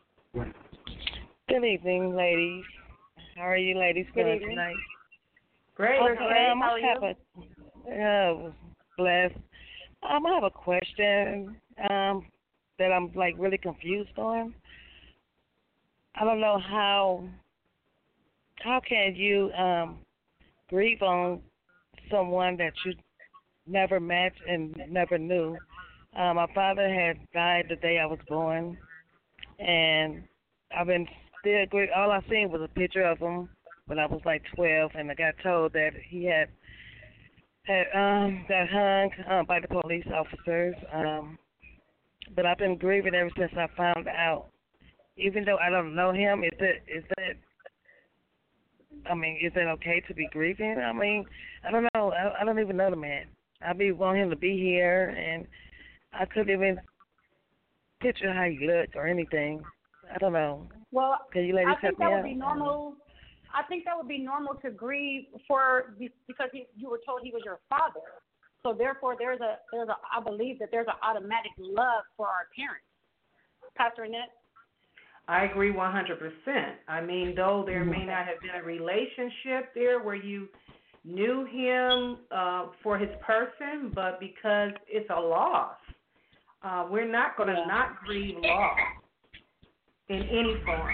Good evening, ladies. How are you ladies Good doing evening. tonight? Great. Okay, great. um, How I are you? have a uh, blessed. Um, I have a question um, that I'm like really confused on. I don't know how how can you um, grieve on someone that you never met and never knew. Uh, my father had died the day I was born, and I've been still grie- all I seen was a picture of him when I was like twelve, and I got told that he had had um, got hung um, by the police officers. Um, but I've been grieving ever since I found out. Even though I don't know him, is it is that I mean, is it okay to be grieving? I mean, I don't know. I, I don't even know the man. I be want him to be here, and I couldn't even picture how he looked or anything. I don't know. Well, Can you ladies I think help me that would out? be normal. I think that would be normal to grieve for because he, you were told he was your father. So therefore, there's a there's a I believe that there's an automatic love for our parents. Pastor Annette. I agree one hundred percent. I mean, though there may not have been a relationship there where you knew him uh, for his person, but because it's a loss, uh, we're not going to Yeah. not grieve loss in any form.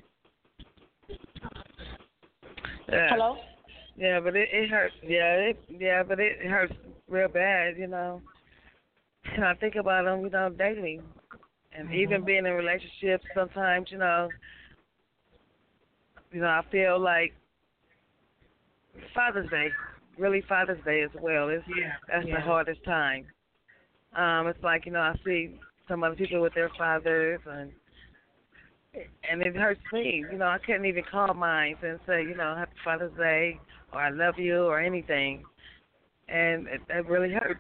Yeah. Hello. Yeah, but it, it hurts. Yeah, it, yeah, but it hurts real bad, you know. And I think about them, you know, daily. And Mm-hmm. even being in relationships, sometimes, you know, you know, I feel like Father's Day, really Father's Day as well. It's, Yeah, that's yeah. the hardest time. Um, it's like, you know, I see some other people with their fathers, and and it hurts me. You know, I couldn't even call mine and say, you know, Happy Father's Day, or I love you, or anything. And it, it really hurts.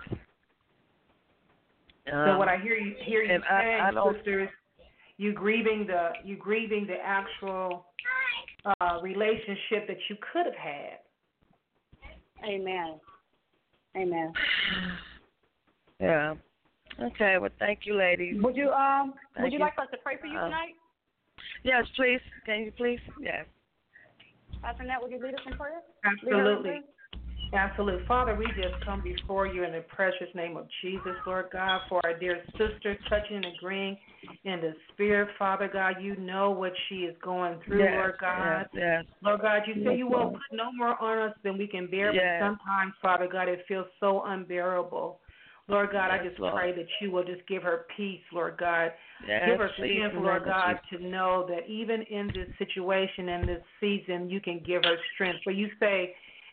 Um, So what I hear you hear you and I- saying, I don't- sisters, you grieving the you grieving the actual uh, relationship that you could have had. Amen. Amen. Yeah. Okay. Well, thank you, ladies. Would you um Thank Would you you. like us to pray for you Um, tonight? Yes, please. Can you please? Yes. Pastor Annette, would you lead us in prayer? Lead her in Absolutely. prayer? Absolutely. Father, we just come before you in the precious name of Jesus, Lord God, for our dear sister touching and agreeing in the spirit, Father God. You know what she is going through, Yes, Lord God. Yes. Yes. Lord God, you say Yes, you won't Lord. put no more on us than we can bear, Yes. but sometimes, Father God, it feels so unbearable. Lord God, I Yes, just Lord. pray that you will just give her peace, Lord God. Yes, Give her please, strength, in the Lord name of God, Jesus. to know that even in this situation and this season, you can give her strength. For you say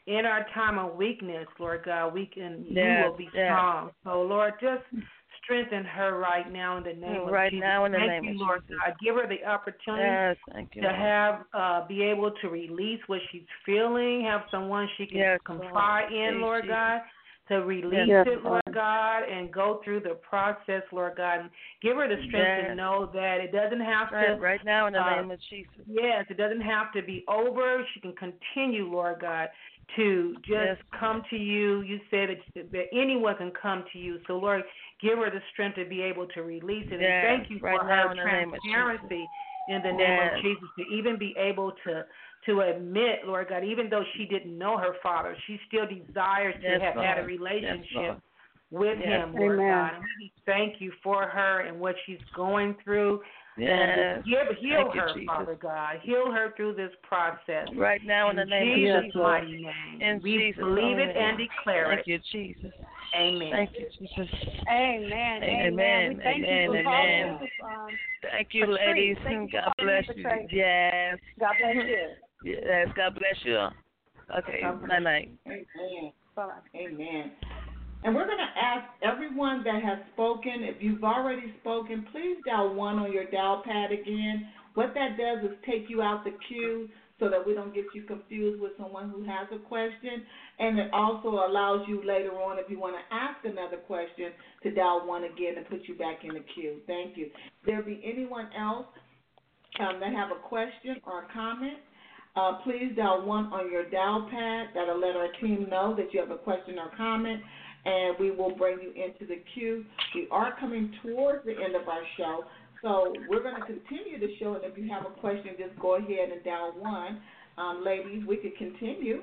in our time of weakness, Lord God, we can, yes, you will be yes. strong. So, Lord, just strengthen her right now in the name right of Jesus. now in the thank name you, of Lord Jesus. God. Give her the opportunity yes, thank you, to Lord. have, uh, be able to release what she's feeling, have someone she can yes, confide Lord. in, Yes, Lord Jesus. God, to release Yes, it, Lord Lord. God, and go through the process, Lord God, and give her the strength yes. to know that it doesn't have right, to. right now in the uh, name of Jesus. Yes, it doesn't have to be over. She can continue, Lord God, to just yes. come to you. You said that, that anyone can come to you. So, Lord, give her the strength to be able to release it. Yes, and thank you right for now her in the name of transparency in the name Yes. of Jesus, to even be able to to admit, Lord God, even though she didn't know her father, she still desires Yes, to have Lord. had a Yes, relationship Lord. with Yes. him, Lord Amen. God. And we thank you for her and what she's going through. Yes. And give, heal Thank you, her, Jesus. Father God. Heal her through this process. Right now in the name of Jesus' Jesus. mighty name. In We Jesus' believe it name. and declare Thank it. you, Jesus. Amen. Thank you, Jesus. Amen. Amen. Amen. We thank Amen. you for Amen. calling. Um, Thank you, Patrice. ladies. Thank you for God calling bless in, you. Patrice. Yes. God bless you. Yes. God bless you. Okay. Night night. Amen. Bye-bye. Amen. And we're going to ask everyone that has spoken, if you've already spoken, please dial one on your dial pad again. What that does is take you out the queue so that we don't get you confused with someone who has a question. And it also allows you later on, if you want to ask another question, to dial one again and put you back in the queue. Thank you. If there be anyone else um, that have a question or a comment, uh, please dial one on your dial pad. That'll let our team know that you have a question or comment, and we will bring you into the queue. We are coming towards the end of our show, so we're going to continue the show, and if you have a question, just go ahead and dial one. Um, ladies, we could continue.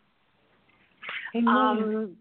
Um,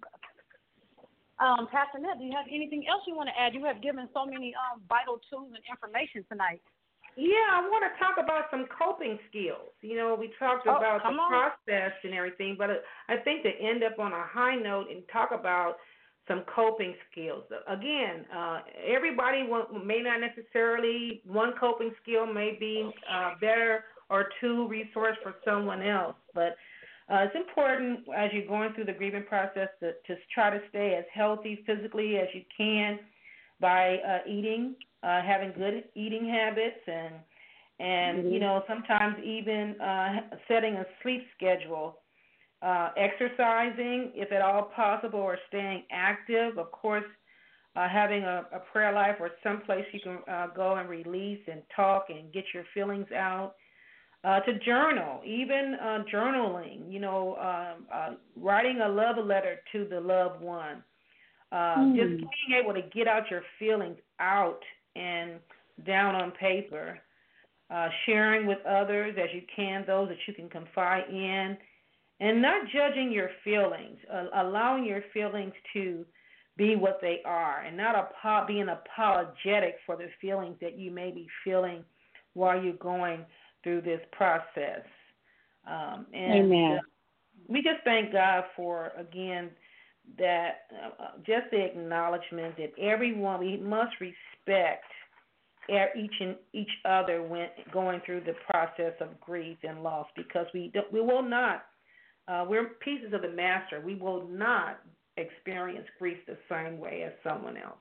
um, Pastor Nett, do you have anything else you want to add? You have given so many um, vital tools and information tonight. Yeah, I want to talk about some coping skills. You know, we talked Oh, about the come on. process and everything, but I think to end up on a high note and talk about some coping skills. Again, uh, everybody may not necessarily, one coping skill may be uh, better or two resource for someone else, but uh, it's important as you're going through the grieving process to, to try to stay as healthy physically as you can by uh, eating, uh, having good eating habits, and and Mm-hmm. you know, sometimes even uh, setting a sleep schedule, uh, exercising if at all possible, or staying active. Of course, uh, having a, a prayer life or someplace you can uh, go and release and talk and get your feelings out. Uh, to journal, even uh, journaling, you know, um, uh, writing a love letter to the loved one. Uh, Mm. Just being able to get out your feelings out and down on paper, uh, sharing with others as you can, those that you can confide in, and not judging your feelings, uh, allowing your feelings to be what they are, and not apo- being apologetic for the feelings that you may be feeling while you're going through this process. Um, and Amen. uh, we just thank God for, again, that uh, just the acknowledgement that everyone, we must respect each and each other when going through the process of grief and loss, because we don't, we will not, uh, we're pieces of the master. We will not experience grief the same way as someone else.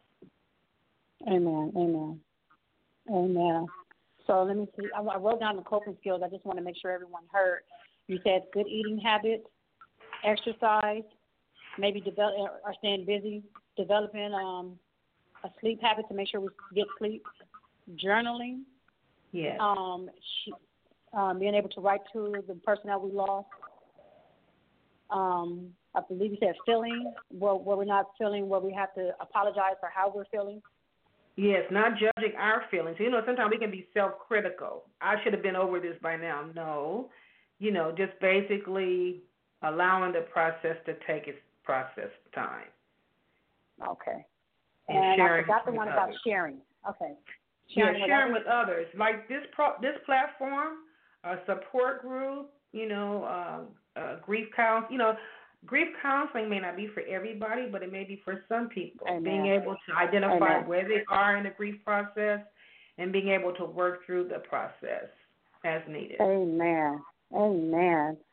Amen. Amen. Amen. So let me see. I, I wrote down the coping skills. I just want to make sure everyone heard. You said good eating habits, exercise, maybe develop or staying busy, developing um, a sleep habit to make sure we get sleep, journaling, Yes. um, she, um, being able to write to the person that we lost. Um, I believe you said feeling, where, where we're not feeling, where we have to apologize for how we're feeling. Yes, not judging our feelings. You know, sometimes we can be self-critical. I should have been over this by now. No. You know, just basically allowing the process to take its process time. Okay. And, And I sharing forgot the with one others. about sharing. Okay. Yeah, Sharing, sharing with, with others. Like this pro- this platform, a support group, you know, uh, uh, grief counseling. You know, grief counseling may not be for everybody, but it may be for some people. Amen. Being able to identify Amen. where they are in the grief process and being able to work through the process as needed. Amen. Amen.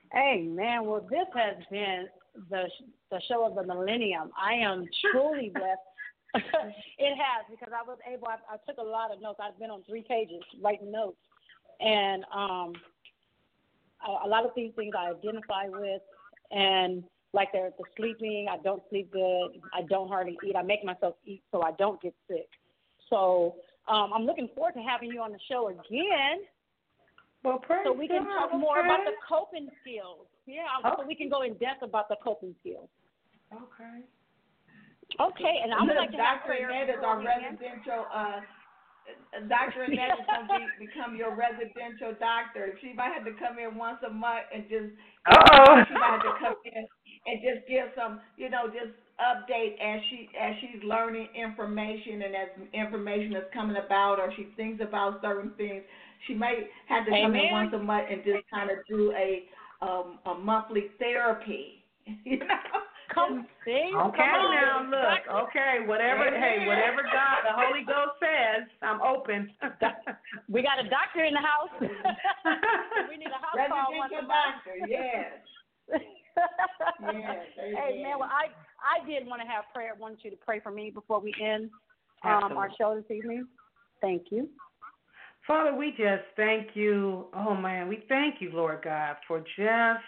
Hey, man, well, this has been the the show of the millennium. I am truly blessed. It has, because I was able, I, I took a lot of notes. I've been on three pages writing notes. And um, a, a lot of these things I identify with, and like the, the sleeping, I don't sleep good. I don't hardly eat. I make myself eat so I don't get sick. So um, I'm looking forward to having you on the show again. Well, praise so we can God, talk okay. more about the coping skills. Yeah, okay. so we can go in depth about the coping skills. Okay. Okay, and I would like to have Doctor prayer. Annette is our residential. Uh, Doctor Annette is going to be, become your residential doctor. She might have to come in once a month and just. Uh-oh. She might have to come in and just give some, you know, just update as she as she's learning information, and as information is coming about, or she thinks about certain things. She might have to come Amen. in once a month and just kind of do a um, a monthly therapy. You know. Come see. Okay, Come now on. look. Okay, whatever. Hey, whatever God, the Holy Ghost says, I'm open. We got a doctor in the house. We need a house call once a Residential month. doctor, yes. Yes. Hey man, well I I did want to have prayer. I wanted you to pray for me before we end um, our show this evening. Thank you. Father, we just thank you. Oh man, we thank you, Lord God, for just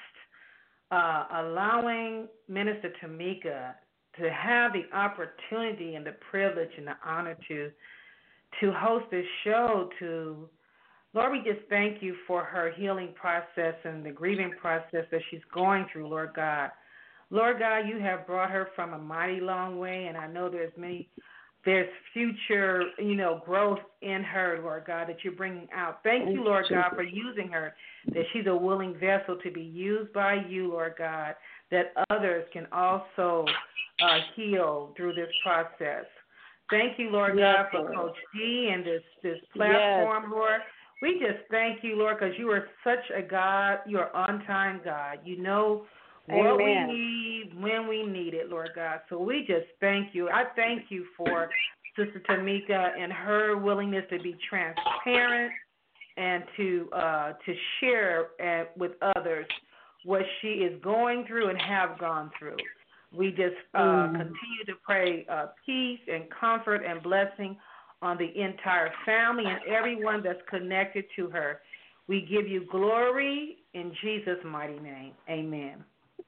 uh, allowing Minister Tamika to have the opportunity and the privilege and the honor to to host this show. To Lord, we just thank you for her healing process and the grieving process that she's going through, Lord God. Lord God, you have brought her from a mighty long way, and I know there's many, there's future, you know, growth in her, Lord God, that you're bringing out. Thank you, Lord God, for using her, that she's a willing vessel to be used by you, Lord God, that others can also uh, heal through this process. Thank you, Lord yes, God, for Lord. Coach G and this, this platform, yes. Lord. We just thank you, Lord, because you are such a God. You're on-time God. You know what Amen. we need when we need it, Lord God. So we just thank you. I thank you for Sister Tamika and her willingness to be transparent and to uh, to share uh, with others what she is going through and have gone through. We just uh, mm. continue to pray uh, peace and comfort and blessing on the entire family and everyone that's connected to her. We give you glory in Jesus' mighty name. Amen.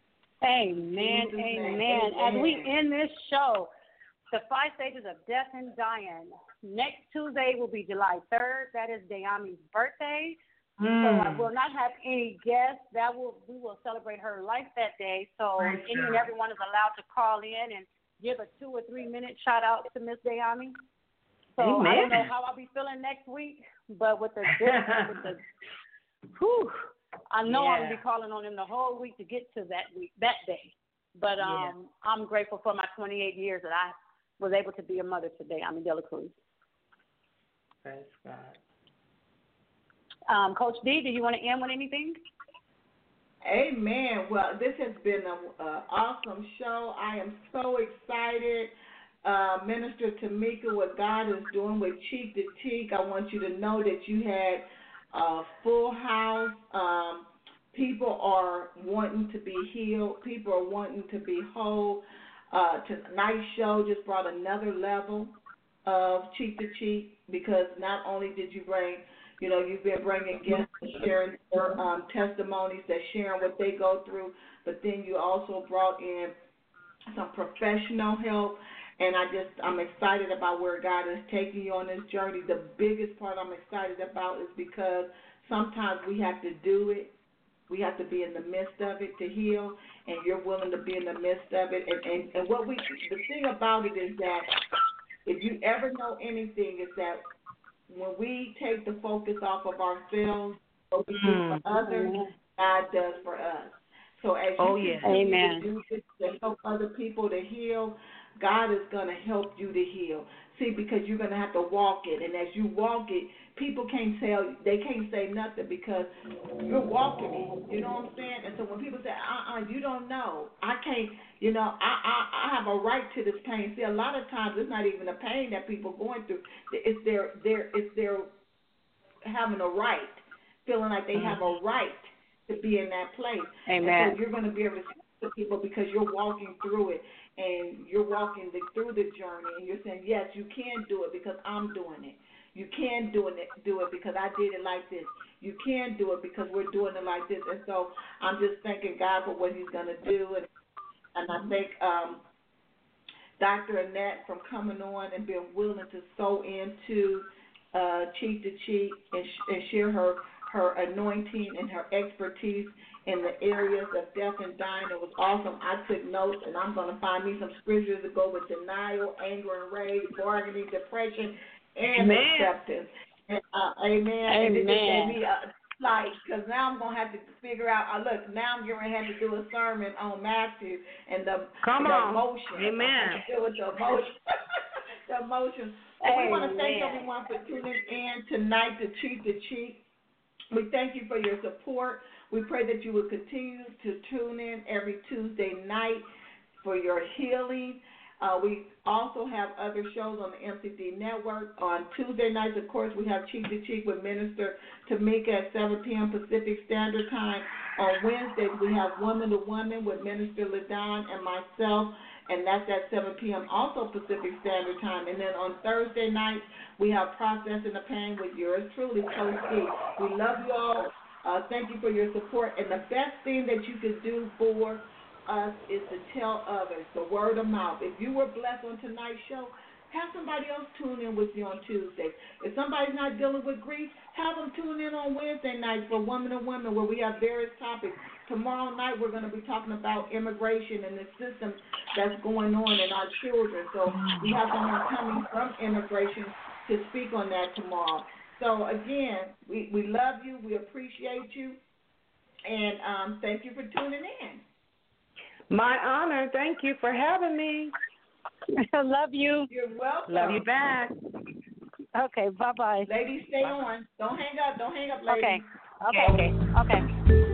Amen, amen. Amen. As we end this show, the five stages of death and dying. Next Tuesday will be July third. That is Dayami's birthday. Mm. So I will not have any guests. That will we will celebrate her life that day. So Praise any God. and everyone is allowed to call in and give a two or three minute shout out to Miss Dayami. So Amen. I don't know how I'll be feeling next week, but with the with the whew, I know Yeah. I'm gonna be calling on him the whole week to get to that week that day. But um, Yeah. I'm grateful for my twenty-eight years that I was able to be a mother today. I'm in De La Cruz. Praise God. Um, Coach D, do you want to end with anything? Amen. Well, this has been an awesome show. I am so excited. Uh, Minister Tamika, what God is doing with Cheek to Cheek, I want you to know that you had a full house. Um, people are wanting to be healed. People are wanting to be whole. Uh, tonight's show just brought another level of Cheek to Cheek, because not only did you bring, you know, you've been bringing guests and sharing their um, testimonies, that sharing what they go through, but then you also brought in some professional help. And I just, I'm excited about where God is taking you on this journey. The biggest part I'm excited about is because sometimes we have to do it. We have to be in the midst of it to heal, and you're willing to be in the midst of it. And, and, and what we, the thing about it is that if you ever know anything, is that when we take the focus off of ourselves, what we do for others, God does for us. So as you Oh, yeah. continue Amen. to do this to help other people to heal, God is going to help you to heal. See, because you're going to have to walk it. And as you walk it, people can't tell, they can't say nothing because you're walking it. You know what I'm saying? And so when people say, uh-uh, you don't know, I can't, you know, I, I, I have a right to this pain. See, a lot of times it's not even the pain that people are going through. It's their, their, it's their having a right, feeling like they have a right to be in that place. Amen. And so you're going to be able to speak to people because you're walking through it, and you're walking the, through the journey, and you're saying, yes, you can do it because I'm doing it. You can do it, do it because I did it like this. You can do it because we're doing it like this. And so I'm just thanking God for what he's going to do. And, and I thank um, Doctor Annette from coming on and being willing to sow into uh, Cheek to Cheek and, sh- and share her, her anointing and her expertise in the areas of death and dying. It was awesome. I took notes, and I'm going to find me some scriptures to go with denial, anger and rage, bargaining, depression, and Amen. acceptance. And, uh, amen. Amen. And it just gave me a light, because now I'm going to have to figure out, uh, look, now I'm going to have to do a sermon on Matthew and the, Come the on. emotion. Amen. Deal with the emotion. the emotion. So we want to thank everyone for tuning in tonight to Cheek to Cheek. We thank you for your support. We pray that you will continue to tune in every Tuesday night for your healing. Uh, we also have other shows on the M C D Network. On Tuesday nights, of course, we have Cheek to Cheek with Minister Tamika at seven p.m. Pacific Standard Time. On Wednesdays, we have Woman to Woman with Minister LaDon and myself, and that's at seven p.m. also Pacific Standard Time. And then on Thursday nights, we have Processing the Pain with yours truly, Coach D. We love you all. Uh, thank you for your support. And the best thing that you could do for us is to tell others, the word of mouth. If you were blessed on tonight's show, have somebody else tune in with you on Tuesday. If somebody's not dealing with grief, have them tune in on Wednesday nights for Woman to Woman, where we have various topics. Tomorrow night we're going to be talking about immigration and the system that's going on in our children. So we have someone coming from immigration to speak on that tomorrow. So again, we, we love you, we appreciate you, and um, thank you for tuning in. My honor. Thank you for having me. Love you. You're welcome. Love you back. Okay, bye-bye. Ladies, stay Bye. on. Don't hang up. Don't hang up, ladies. Okay. Okay. Okay.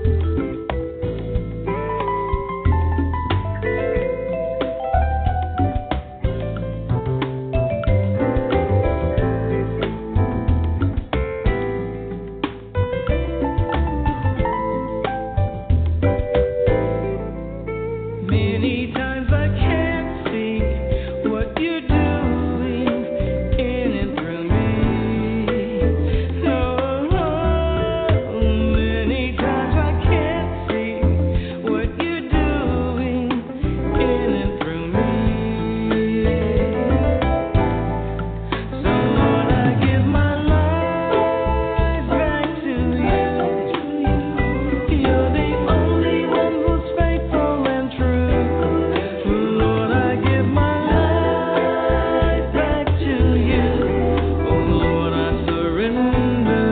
Many times I can't see what you're doing in and through me. No, many times I can't see what you're doing in and through me. So Lord, I give my life back to you. You're the only one who's faithful and true. Lord, I give my life back to you. Oh Lord, I surrender.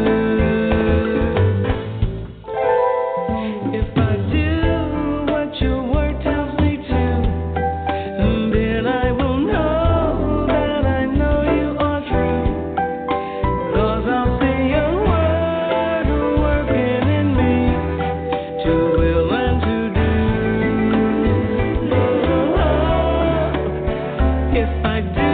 If I do what your word tells me to, then I will know that I know you are true. 'Cause I'll see your word working in me to will and to do. If I do